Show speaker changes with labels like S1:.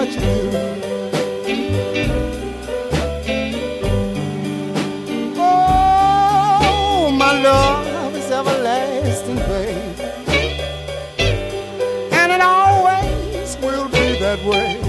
S1: what you do. Oh, my love is everlasting, babe, and it always will be that way.